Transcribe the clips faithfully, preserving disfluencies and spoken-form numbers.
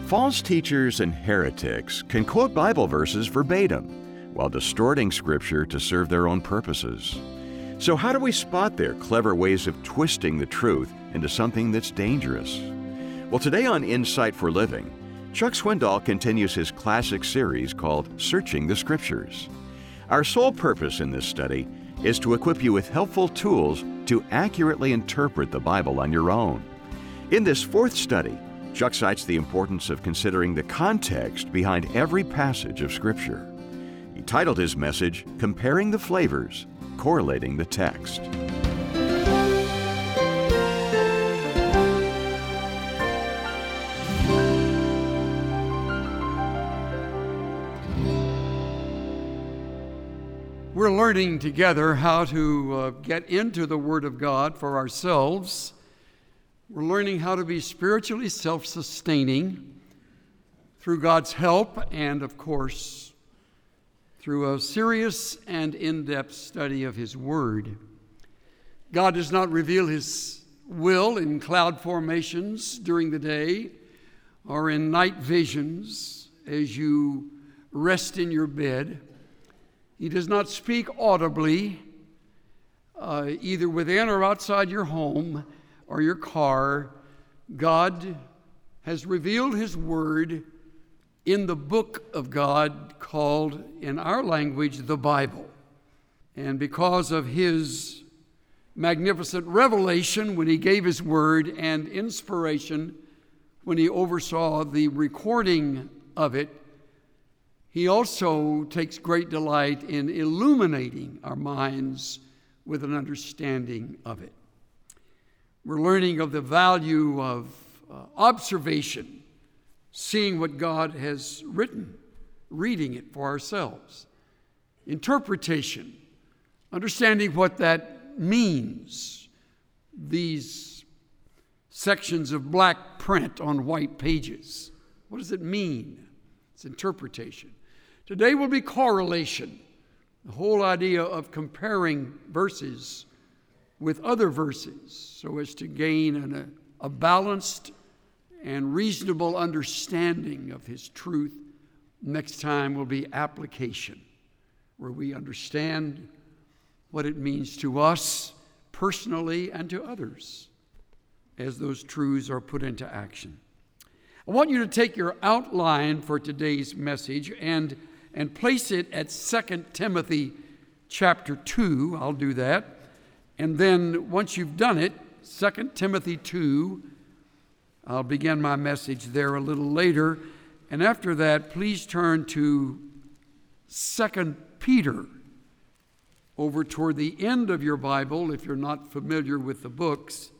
False teachers and heretics can quote Bible verses verbatim while distorting Scripture to serve their own purposes. So how do we spot their clever ways of twisting the truth into something that's dangerous? Well, today on Insight for Living, Chuck Swindoll continues his classic series called Searching the Scriptures. Our sole purpose in this study is to equip you with helpful tools to accurately interpret the Bible on your own. In this fourth study, Chuck cites the importance of considering the context behind every passage of Scripture. He titled his message, Comparing the Flavors, Correlating the Text. We're learning together how to uh, get into the Word of God for ourselves. We're learning how to be spiritually self-sustaining through God's help and, of course, through a serious and in-depth study of His Word. God does not reveal His will in cloud formations during the day or in night visions as you rest in your bed. He does not speak audibly, uh, either within or outside your home or your car. God has revealed His Word in the book of God called, in our language, the Bible. And because of His magnificent revelation when He gave His Word and inspiration when He oversaw the recording of it, He also takes great delight in illuminating our minds with an understanding of it. We're learning of the value of uh, observation, seeing what God has written, reading it for ourselves. Interpretation, understanding what that means. These sections of black print on white pages. What does it mean? It's interpretation. Today will be correlation, the whole idea of comparing verses with other verses so as to gain an, a, a balanced and reasonable understanding of His truth. Next time will be application, where we understand what it means to us personally and to others as those truths are put into action. I want you to take your outline for today's message and, and place it at Second Timothy chapter two. I'll do that. And then once you've done it, Second Timothy two, I'll begin my message there a little later. And after that, please turn to Second Peter, over toward the end of your Bible, if you're not familiar with the books.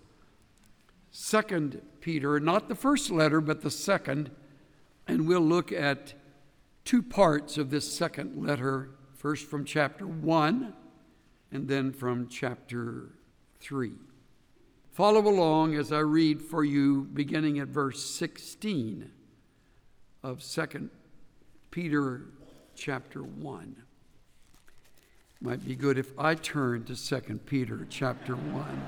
Second Peter, not the first letter, but the second. And we'll look at two parts of this second letter, first from chapter one, and then from chapter three. Follow along as I read for you, beginning at verse sixteen of Second Peter chapter one. Might be good if I turn to Second Peter chapter one.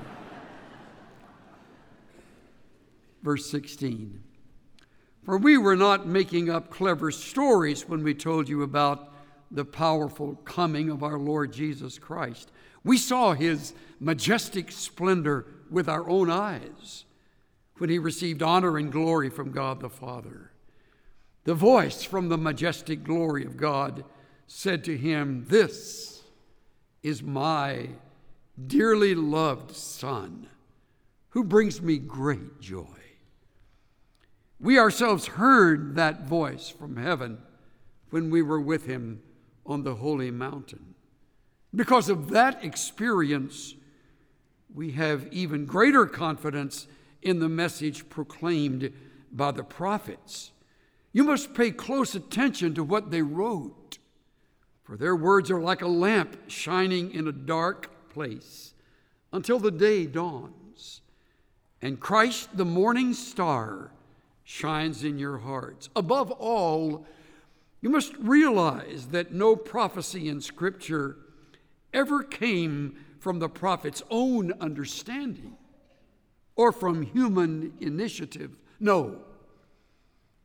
Verse sixteen. For we were not making up clever stories when we told you about the powerful coming of our Lord Jesus Christ. We saw His majestic splendor with our own eyes when He received honor and glory from God the Father. The voice from the majestic glory of God said to Him, "This is my dearly loved Son, who brings me great joy." We ourselves heard that voice from heaven when we were with Him on the holy mountain. Because of that experience, we have even greater confidence in the message proclaimed by the prophets. You must pay close attention to what they wrote, for their words are like a lamp shining in a dark place until the day dawns, and Christ, the morning star, shines in your hearts. Above all, you must realize that no prophecy in Scripture ever came from the prophet's own understanding or from human initiative. No,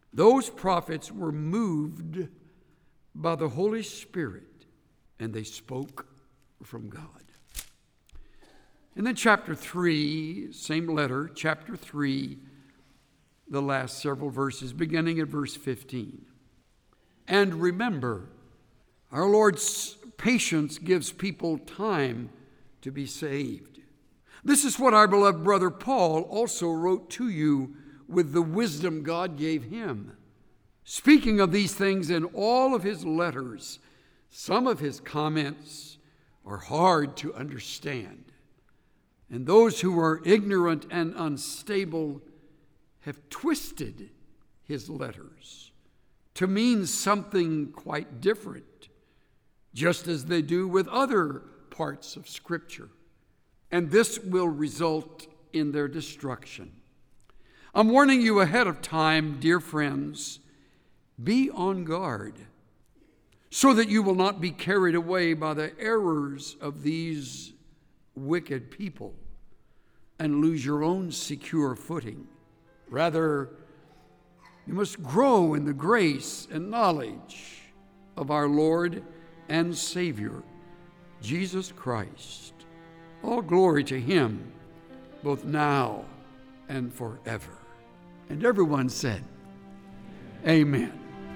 Those prophets were moved by the Holy Spirit, and they spoke from God. And then chapter three, same letter, chapter three, the last several verses, beginning at verse fifteen. And remember, our Lord's patience gives people time to be saved. This is what our beloved brother Paul also wrote to you with the wisdom God gave him, speaking of these things in all of his letters. Some of his comments are hard to understand, and those who are ignorant and unstable have twisted his letters to mean something quite different, just as they do with other parts of Scripture. And this will result in their destruction. I'm warning you ahead of time, dear friends, be on guard so that you will not be carried away by the errors of these wicked people and lose your own secure footing. Rather, you must grow in the grace and knowledge of our Lord and Savior, Jesus Christ. All glory to him, both now and forever. And everyone said, Amen.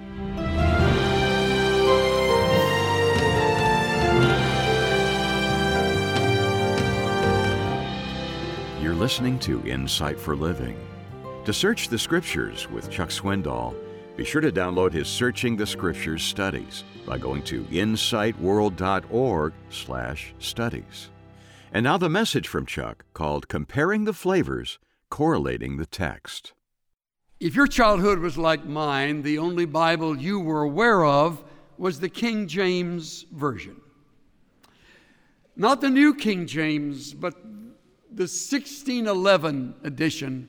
You're listening to Insight for Living. To search the Scriptures with Chuck Swindoll, be sure to download his Searching the Scriptures studies by going to insightworld.org slash studies. And now the message from Chuck called Comparing the Flavors, Correlating the Text. If your childhood was like mine, the only Bible you were aware of was the King James Version. Not the New King James, but the sixteen eleven edition.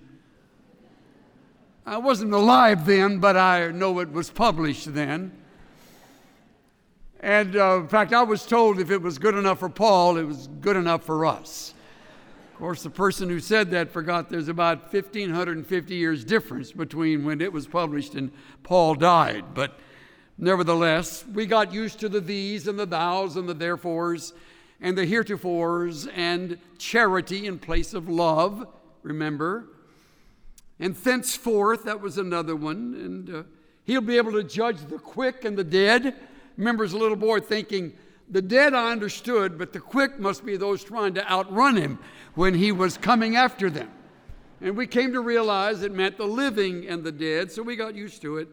I wasn't alive then, but I know it was published then. And uh, in fact, I was told if it was good enough for Paul, it was good enough for us. Of course, the person who said that forgot there's about fifteen fifty years difference between when it was published and Paul died. But nevertheless, we got used to the these and the thous and the therefores and the heretofores and charity in place of love, remember? And thenceforth, that was another one. And uh, he'll be able to judge the quick and the dead. Remember as a little boy thinking, the dead I understood, but the quick must be those trying to outrun him when he was coming after them. And we came to realize it meant the living and the dead, so we got used to it.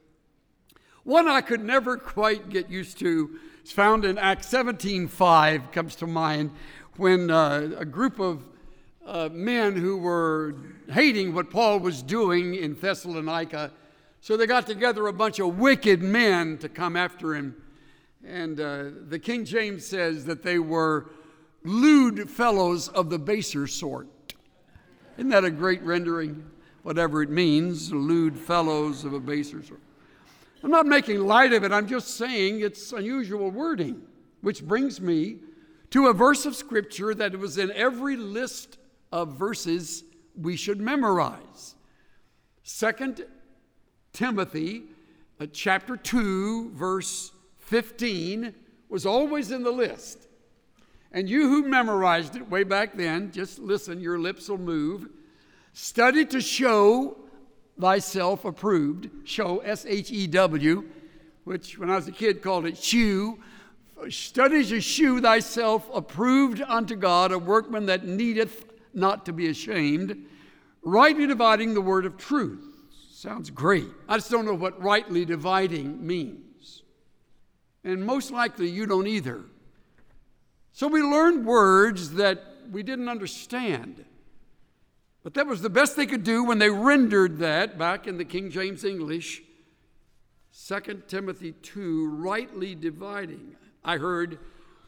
One I could never quite get used to is found in Acts seventeen five, comes to mind, when uh, a group of uh, men who were hating what Paul was doing in Thessalonica, so they got together a bunch of wicked men to come after him. And uh, the King James says that they were lewd fellows of the baser sort. Isn't that a great rendering? Whatever it means, lewd fellows of a baser sort. I'm not making light of it. I'm just saying it's unusual wording, which brings me to a verse of Scripture that was in every list of verses we should memorize. Second Timothy, uh, chapter two, verse fifteen, was always in the list. And you who memorized it way back then, just listen, your lips will move. Study to show thyself approved. Show, S H E W, which when I was a kid called it shew. Study to shew thyself approved unto God, a workman that needeth not to be ashamed, rightly dividing the word of truth. Sounds great. I just don't know what rightly dividing means. And most likely you don't either. So we learned words that we didn't understand. But that was the best they could do when they rendered that back in the King James English. Second Timothy two, rightly dividing. I heard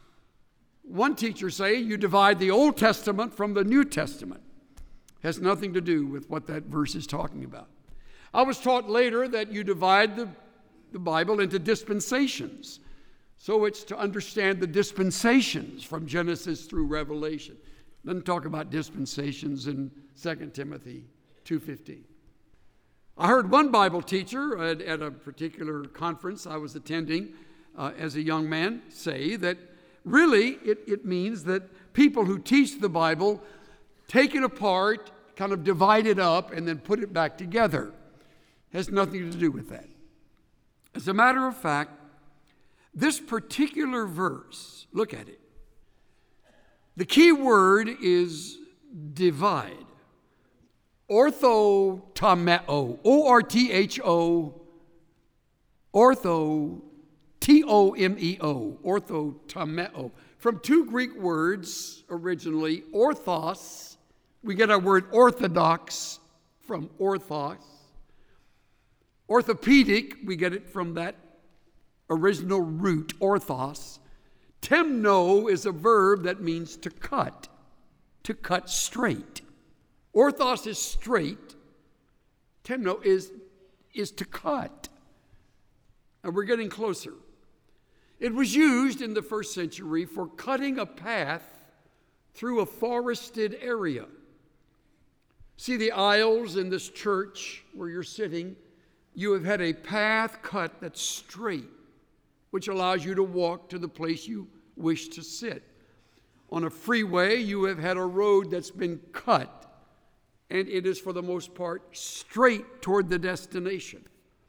one teacher say you divide the Old Testament from the New Testament. Has nothing to do with what that verse is talking about. I was taught later that you divide the, the Bible into dispensations. So it's to understand the dispensations from Genesis through Revelation. Doesn't talk about dispensations in Second Timothy two fifteen. I heard one Bible teacher at, at a particular conference I was attending uh, as a young man say that really it, it means that people who teach the Bible take it apart, kind of divide it up, and then put it back together. It has nothing to do with that. As a matter of fact, this particular verse, look at it. The key word is divide. Orthotomeo, O R T H O, ortho, T O M E O, orthotomeo. From two Greek words originally, orthos, we get our word orthodox from orthos. Orthopedic, we get it from that original root, orthos. Temno is a verb that means to cut, to cut straight. Orthos is straight. Temno is, is to cut. And we're getting closer. It was used in the first century for cutting a path through a forested area. See the aisles in this church where you're sitting? You have had a path cut that's straight, which allows you to walk to the place you wish to sit. On a freeway, you have had a road that's been cut, and it is for the most part straight toward the destination.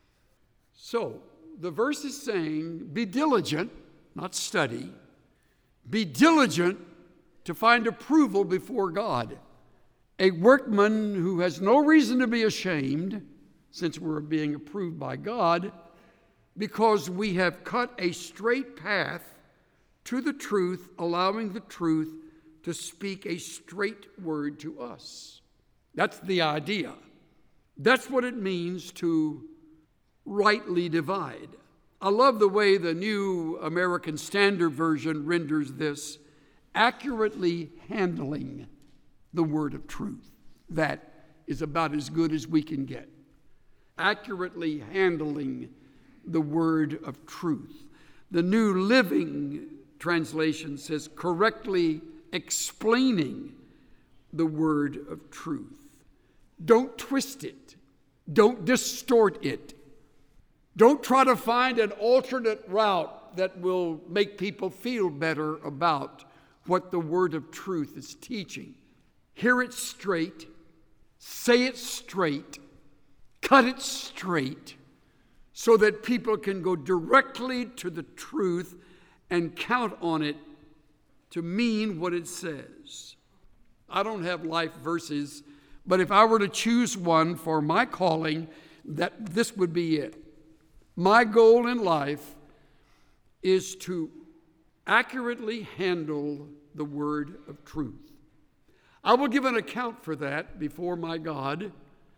So, the verse is saying, be diligent, not study. Be diligent to find approval before God. A workman who has no reason to be ashamed, since we're being approved by God, because we have cut a straight path to the truth, allowing the truth to speak a straight word to us. That's the idea. That's what it means to rightly divide. I love the way the New American Standard Version renders this: accurately handling the word of truth. That is about as good as we can get. Accurately handling the word of truth. The New Living Translation says correctly explaining the word of truth. Don't twist it. Don't distort it. Don't try to find an alternate route that will make people feel better about what the word of truth is teaching. Hear it straight, say it straight, cut it straight, so that people can go directly to the truth and count on it to mean what it says. I don't have life verses, but if I were to choose one for my calling, that this would be it. My goal in life is to accurately handle the word of truth. I will give an account for that before my God.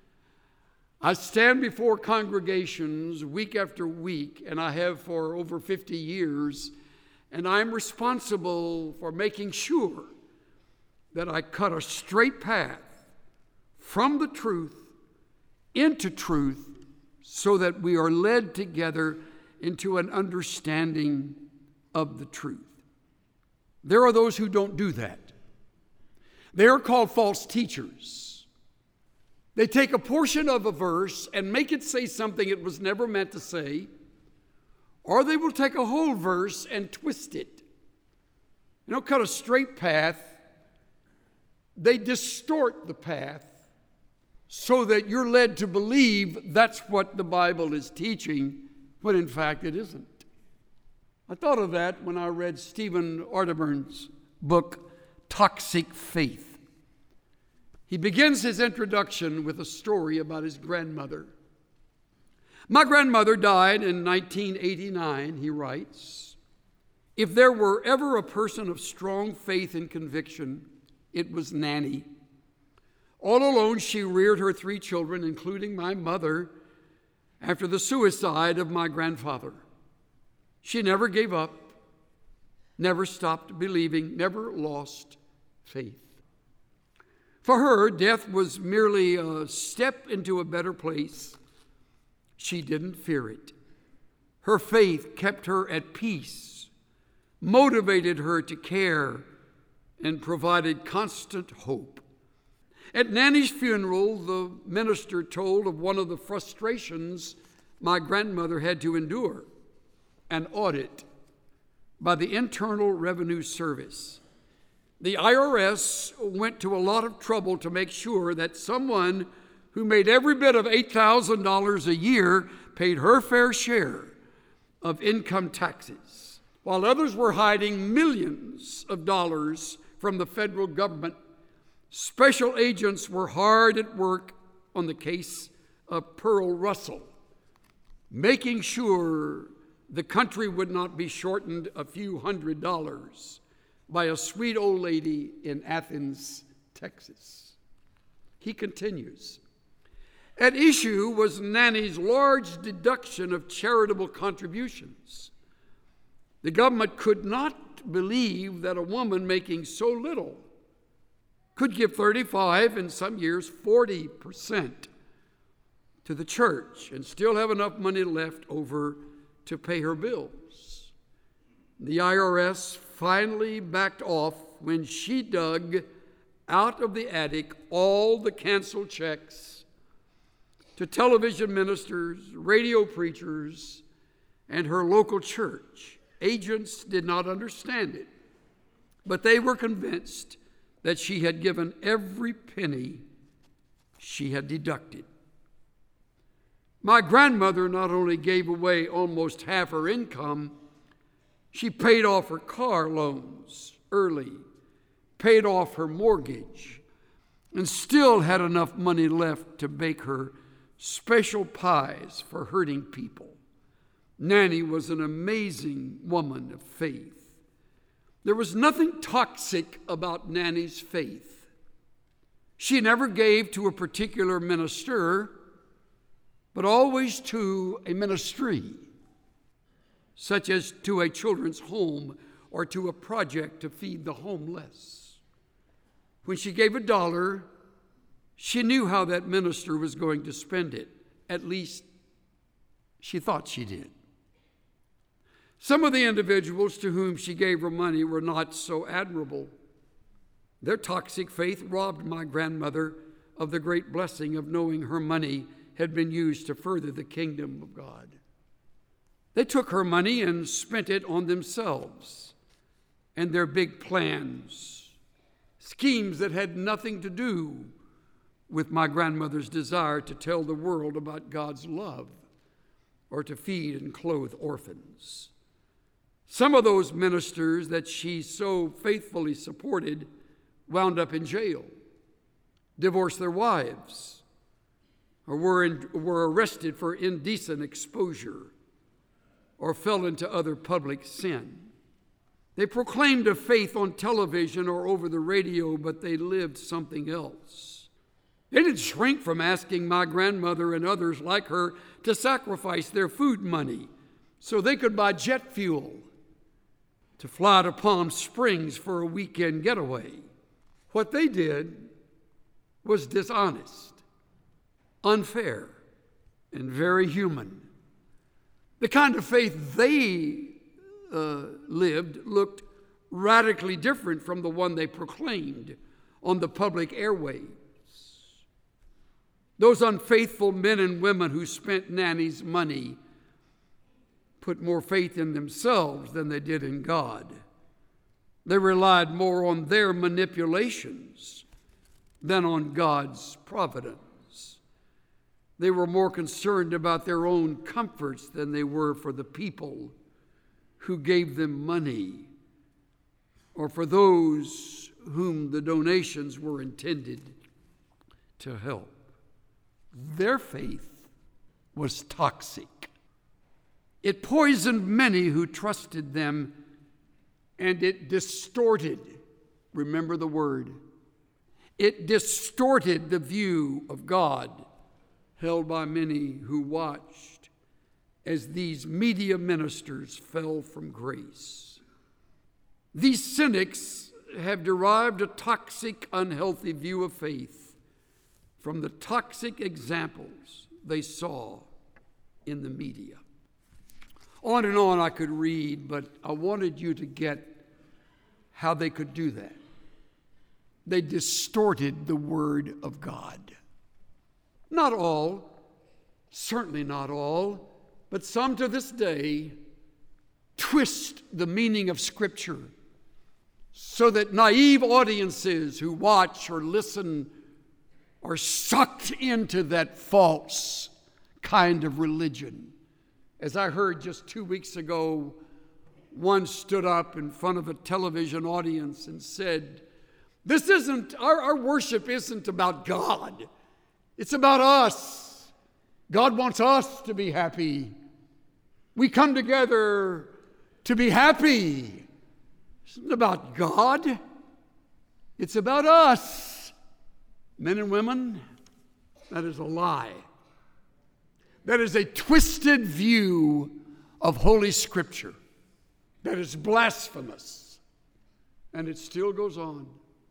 I stand before congregations week after week, and I have for over fifty years, and I'm responsible for making sure that I cut a straight path from the truth into truth, so that we are led together into an understanding of the truth. There are those who don't do that. They are called false teachers. They take a portion of a verse and make it say something it was never meant to say, or they will take a whole verse and twist it. They don't cut a straight path. They distort the path so that you're led to believe that's what the Bible is teaching, when in fact it isn't. I thought of that when I read Stephen Arterburn's book, Toxic Faith. He begins his introduction with a story about his grandmother. My grandmother died in nineteen eighty-nine, he writes. If there were ever a person of strong faith and conviction, it was Nanny. All alone, she reared her three children, including my mother, after the suicide of my grandfather. She never gave up, never stopped believing, never lost faith. For her, death was merely a step into a better place. She didn't fear it. Her faith kept her at peace, motivated her to care, and provided constant hope. At Nanny's funeral, the minister told of one of the frustrations my grandmother had to endure: an audit by the Internal Revenue Service. The I R S went to a lot of trouble to make sure that someone who made every bit of eight thousand dollars a year paid her fair share of income taxes, while others were hiding millions of dollars from the federal government. Special agents were hard at work on the case of Pearl Russell, making sure the country would not be shortened a few hundred dollars by a sweet old lady in Athens, Texas. He continues, at issue was Nanny's large deduction of charitable contributions. The government could not believe that a woman making so little could give thirty-five, in some years forty percent to the church and still have enough money left over to pay her bills. The I R S finally backed off when she dug out of the attic all the canceled checks to television ministers, radio preachers, and her local church. Agents did not understand it, but they were convinced that she had given every penny she had deducted. My grandmother not only gave away almost half her income, she paid off her car loans early, paid off her mortgage, and still had enough money left to bake her special pies for hurting people. Nanny was an amazing woman of faith. There was nothing toxic about Nanny's faith. She never gave to a particular minister, but always to a ministry, such as to a children's home or to a project to feed the homeless. When she gave a dollar, she knew how that minister was going to spend it. At least, she thought she did. Some of the individuals to whom she gave her money were not so admirable. Their toxic faith robbed my grandmother of the great blessing of knowing her money had been used to further the kingdom of God. They took her money and spent it on themselves and their big plans, schemes that had nothing to do with my grandmother's desire to tell the world about God's love or to feed and clothe orphans. Some of those ministers that she so faithfully supported wound up in jail, divorced their wives, or were, in, were arrested for indecent exposure, or fell into other public sin. They proclaimed a faith on television or over the radio, but they lived something else. They didn't shrink from asking my grandmother and others like her to sacrifice their food money so they could buy jet fuel to fly to Palm Springs for a weekend getaway. What they did was dishonest, unfair, and very human. The kind of faith they uh, lived looked radically different from the one they proclaimed on the public airwaves. Those unfaithful men and women who spent Nanny's money put more faith in themselves than they did in God. They relied more on their manipulations than on God's providence. They were more concerned about their own comforts than they were for the people who gave them money or for those whom the donations were intended to help. Their faith was toxic. It poisoned many who trusted them, and it distorted, remember the word, it distorted the view of God held by many who watched as these media ministers fell from grace. These cynics have derived a toxic, unhealthy view of faith from the toxic examples they saw in the media. On and on I could read, but I wanted you to get how they could do that. They distorted the Word of God. Not all, certainly not all, but some to this day twist the meaning of Scripture so that naive audiences who watch or listen are sucked into that false kind of religion. As I heard just two weeks ago, one stood up in front of a television audience and said, This isn't, our, our worship isn't about God. It's about us. God wants us to be happy. We come together to be happy. It's not about God. It's about us. Men and women, that is a lie. That is a twisted view of Holy Scripture. That is blasphemous. And it still goes on.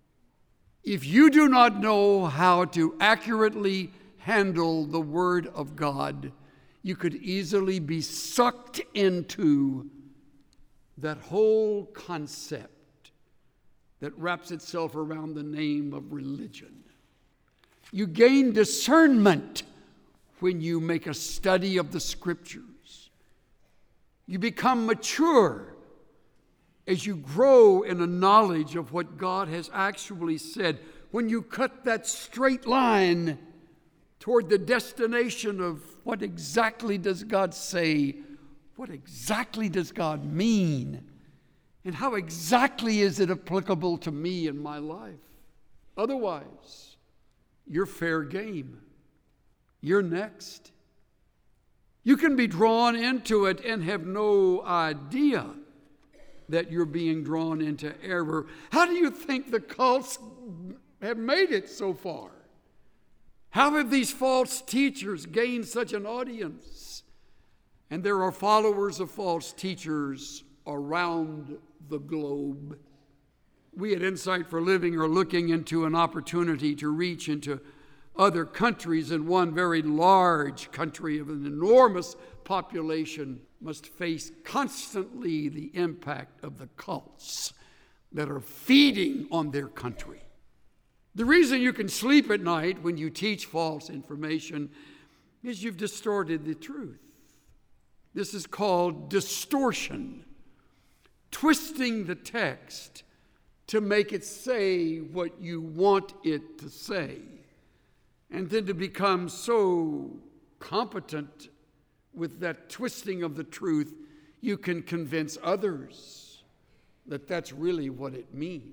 If you do not know how to accurately handle the Word of God, you could easily be sucked into that whole concept that wraps itself around the name of religion. You gain discernment when you make a study of the Scriptures. You become mature as you grow in a knowledge of what God has actually said. When you cut that straight line toward the destination of what exactly does God say, what exactly does God mean, and how exactly is it applicable to me in my life. Otherwise, you're fair game. You're next. You can be drawn into it and have no idea that you're being drawn into error. How do you think the cults have made it so far? How have these false teachers gained such an audience? And there are followers of false teachers around the globe. We at Insight for Living are looking into an opportunity to reach into other countries, and one very large country of an enormous population must face constantly the impact of the cults that are feeding on their country. The reason you can sleep at night when you teach false information is you've distorted the truth. This is called distortion, twisting the text to make it say what you want it to say, and then to become so competent with that twisting of the truth, you can convince others that that's really what it means.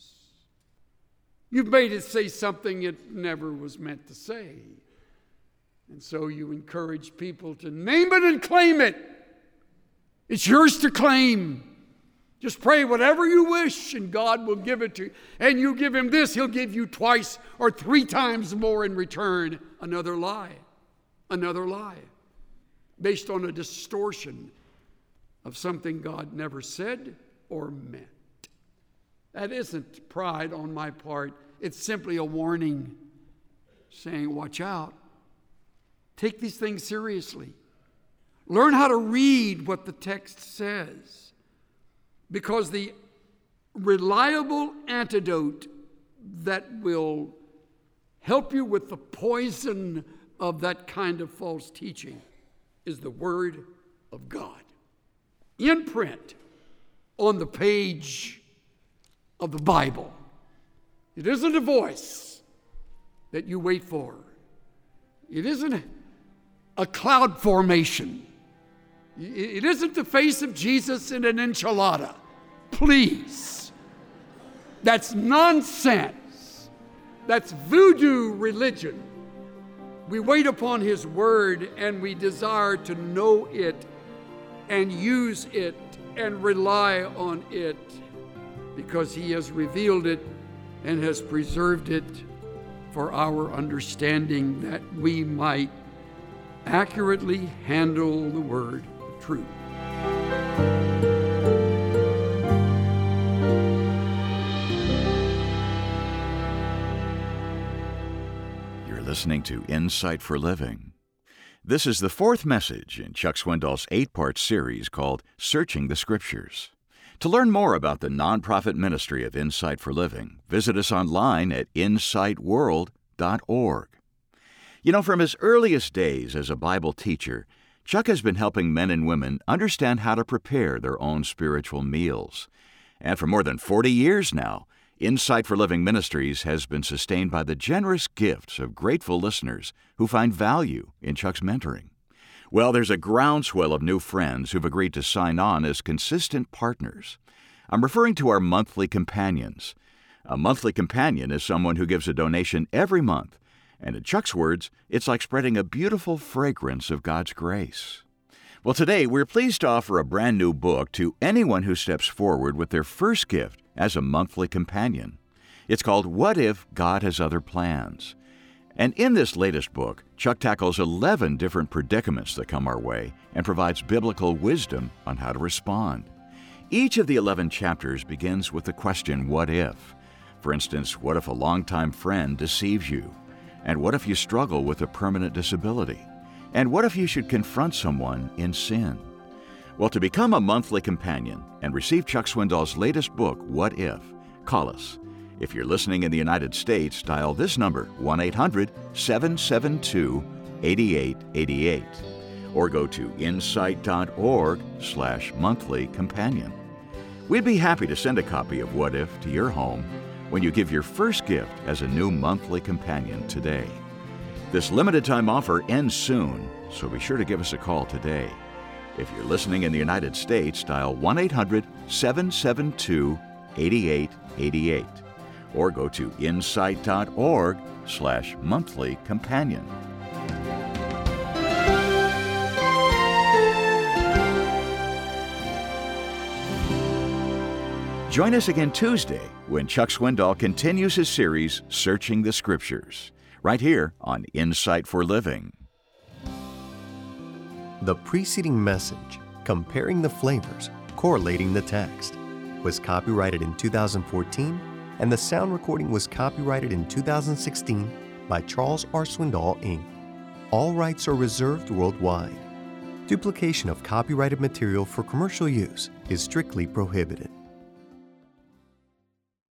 You've made it say something it never was meant to say. And so you encourage people to name it and claim it. It's yours to claim. Just pray whatever you wish and God will give it to you. And you give him this, he'll give you twice or three times more in return. Another lie. Another lie. Based on a distortion of something God never said or meant. That isn't pride on my part. It's simply a warning saying, watch out. Take these things seriously. Learn how to read what the text says. Because the reliable antidote that will help you with the poison of that kind of false teaching is the Word of God. In print, on the page of the Bible. It isn't a voice that you wait for. It isn't a cloud formation. It isn't the face of Jesus in an enchilada. Please. That's nonsense. That's voodoo religion. We wait upon His Word and we desire to know it and use it and rely on it because He has revealed it and has preserved it for our understanding, that we might accurately handle the word of truth. You're listening to Insight for Living. This is the fourth message in Chuck Swindoll's eight-part series called Searching the Scriptures. To learn more about the nonprofit ministry of Insight for Living, visit us online at insight world dot org. You know, from his earliest days as a Bible teacher, Chuck has been helping men and women understand how to prepare their own spiritual meals. And for more than forty years now, Insight for Living Ministries has been sustained by the generous gifts of grateful listeners who find value in Chuck's mentoring. Well, there's a groundswell of new friends who've agreed to sign on as consistent partners. I'm referring to our monthly companions. A monthly companion is someone who gives a donation every month, and in Chuck's words, it's like spreading a beautiful fragrance of God's grace. Well, today we're pleased to offer a brand new book to anyone who steps forward with their first gift as a monthly companion. It's called What If God Has Other Plans? And in this latest book, Chuck tackles eleven different predicaments that come our way and provides biblical wisdom on how to respond. Each of the eleven chapters begins with the question, what if? For instance, what if a longtime friend deceives you? And what if you struggle with a permanent disability? And what if you should confront someone in sin? Well, to become a monthly companion and receive Chuck Swindoll's latest book, What If? Call us. If you're listening in the United States, dial this number, one eight hundred seven seven two eight eight eight eight, or go to insight dot org slash monthly companion. We'd be happy to send a copy of What If to your home when you give your first gift as a new monthly companion today. This limited time offer ends soon, so be sure to give us a call today. If you're listening in the United States, dial one eight hundred seven seven two eight eight eight eight. or go to insight dot org slash monthly companion. Join us again Tuesday when Chuck Swindoll continues his series, Searching the Scriptures, right here on Insight for Living. The preceding message, Comparing the Flavors, Correlating the Text, was copyrighted in two thousand fourteen, and the sound recording was copyrighted in two thousand sixteen by Charles R. Swindoll, Incorporated. All rights are reserved worldwide. Duplication of copyrighted material for commercial use is strictly prohibited.